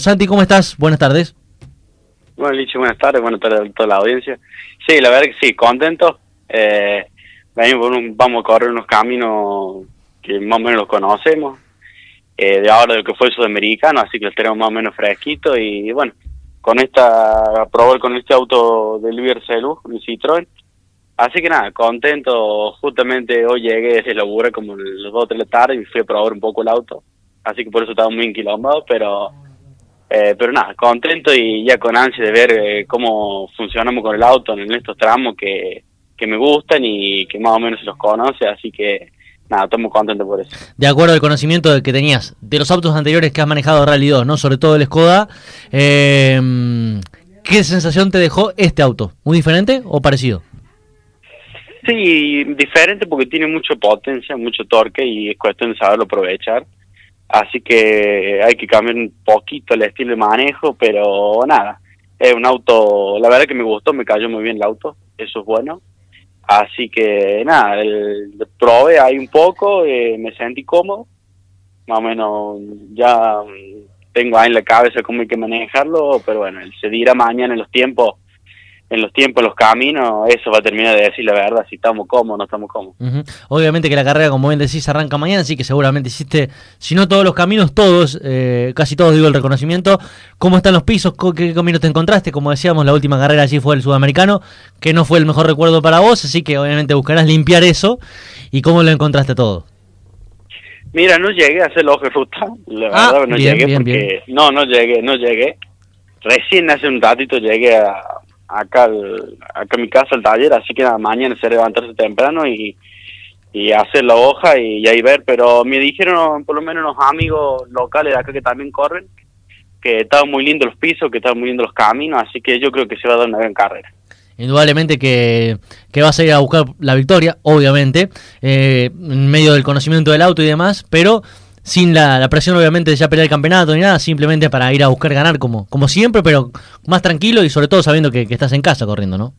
Santi, ¿cómo estás? Buenas tardes. Bueno, Lichi, buenas tardes a toda la audiencia. Sí, la verdad que sí, contento. Vamos a correr unos caminos que más o menos los conocemos, de ahora de lo que fue el sudamericano, así que los tenemos más o menos fresquitos. Y bueno, probar con este auto del Ibercelu, un Citroën. Así que nada, contento. Justamente hoy llegué desde la labura como las 2 o 3 de la tarde y fui a probar un poco el auto. Así que por eso estaba muy enquilombado, pero nada, contento y ya con ansia de ver cómo funcionamos con el auto en estos tramos que me gustan y que más o menos se los conoce, así que nada, estoy muy contento por eso. De acuerdo al conocimiento que tenías de los autos anteriores que has manejado Rally 2, ¿no? Sobre todo el Skoda, ¿qué sensación te dejó este auto? ¿Muy diferente o parecido? Sí, diferente porque tiene mucha potencia, mucho torque y es cuestión de saberlo aprovechar. Así que hay que cambiar un poquito el estilo de manejo, pero nada, es un auto, la verdad que me gustó, me cayó muy bien el auto, eso es bueno. Así que nada, probé ahí un poco, me sentí cómodo, más o menos ya tengo ahí en la cabeza cómo hay que manejarlo, pero bueno, se dirá mañana en los tiempos, los caminos, eso va a terminar de decir la verdad, si estamos cómodos o no estamos cómodos. Obviamente que la carrera, como bien decís, arranca mañana, así que seguramente hiciste, si no todos los caminos, todos, casi todos, digo, el reconocimiento. ¿Cómo están los pisos? ¿Qué caminos te encontraste? Como decíamos, la última carrera allí fue el sudamericano, que no fue el mejor recuerdo para vos, así que obviamente buscarás limpiar eso. ¿Y cómo lo encontraste todo? Mira, no llegué a hacer la hoja de ruta, la verdad no bien, llegué bien, porque... Bien. No llegué. Recién hace un ratito llegué acá a mi casa, al taller, así que nada, mañana se levantarse temprano y hacer la hoja y ahí ver, pero me dijeron por lo menos unos amigos locales de acá que también corren, que estaban muy lindos los pisos, que estaban muy lindos los caminos, así que yo creo que se va a dar una gran carrera. Indudablemente que vas a ir a buscar la victoria, obviamente, en medio del conocimiento del auto y demás, pero sin la presión obviamente de ya pelear el campeonato ni nada, simplemente para ir a buscar ganar como siempre, pero más tranquilo y sobre todo sabiendo que estás en casa corriendo, ¿no?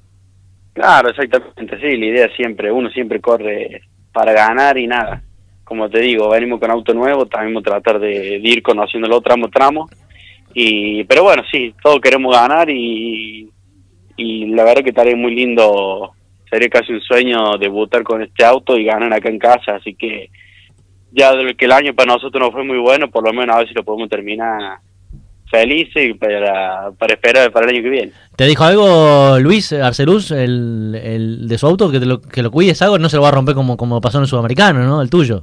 Claro, exactamente, sí, la idea siempre, uno siempre corre para ganar y nada. Como te digo, venimos con auto nuevo, también vamos a tratar de ir conociéndolo tramo a tramo, pero bueno, sí, todos queremos ganar y la verdad que estaría muy lindo, sería casi un sueño debutar con este auto y ganar acá en casa, así que ya de que el año para nosotros no fue muy bueno, por lo menos a ver si lo podemos terminar felices para esperar para el año que viene. ¿Te dijo algo Luis Arcelus, el de su auto, que lo cuides algo? No se lo va a romper como pasó en el sudamericano, ¿no? El tuyo.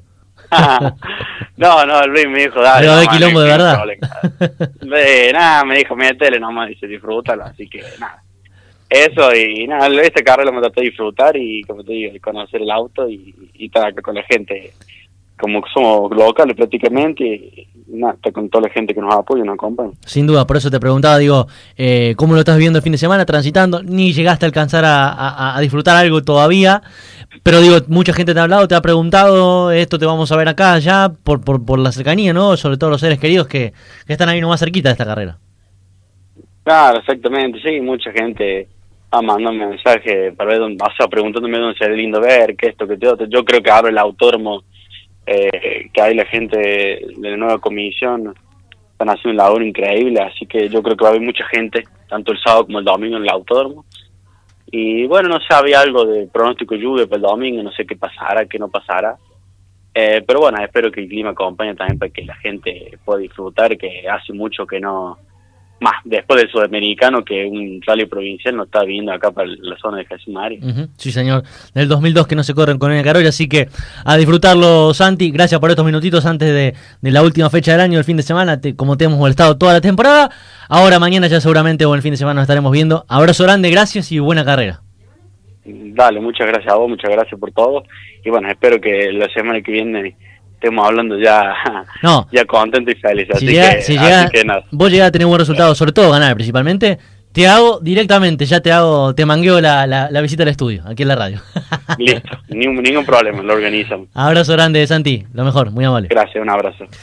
No, Luis me dijo, dale. Pero de quilombo de verdad. Nada, me dijo, métele nomás, dice, disfrútalo, así que nada. Eso y nada, esta carrera me trató de disfrutar y como te digo, conocer el auto y estar acá con la gente, como que somos locales prácticamente, y nada, está con toda la gente que nos apoya y nos acompaña. Sin duda, por eso te preguntaba, digo, ¿cómo lo estás viviendo el fin de semana, transitando? Ni llegaste a alcanzar a disfrutar algo todavía, pero digo, mucha gente te ha hablado, te ha preguntado, esto te vamos a ver acá, allá, por la cercanía, ¿no? Sobre todo los seres queridos que están ahí nomás cerquita de esta carrera. Claro, exactamente, sí, mucha gente ha mandado mensajes para ver dónde, o sea, preguntándome dónde sería lindo ver, que esto, que te otro. Yo creo que ahora el autódromo, que hay la gente de la nueva comisión, están haciendo un labor increíble, así que yo creo que va a haber mucha gente, tanto el sábado como el domingo en el autódromo. Y bueno, no sé, había algo de pronóstico de lluvia para el domingo, no sé qué pasará, qué no pasará. Pero bueno, espero que el clima acompañe también para que la gente pueda disfrutar, que hace mucho que no... Más después del sudamericano, que un rally provincial no está viniendo acá para la zona de Jesús María. Sí, señor. Del 2002 que no se corren con el Carolla, así que a disfrutarlo, Santi. Gracias por estos minutitos antes de la última fecha del año, el fin de semana, como te hemos molestado toda la temporada. Ahora, mañana ya seguramente o el fin de semana nos estaremos viendo. Abrazo grande, gracias y buena carrera. Dale, muchas gracias a vos, muchas gracias por todo. Y bueno, espero que la semana que viene estemos hablando ya contento y feliz, así que nada. Vos llegás a tener buen resultado, sobre todo ganar principalmente, te hago directamente, te mangueo la visita al estudio, aquí en la radio. Listo, ningún problema, lo organizamos. Abrazo grande, Santi, lo mejor, muy amable. Gracias, un abrazo.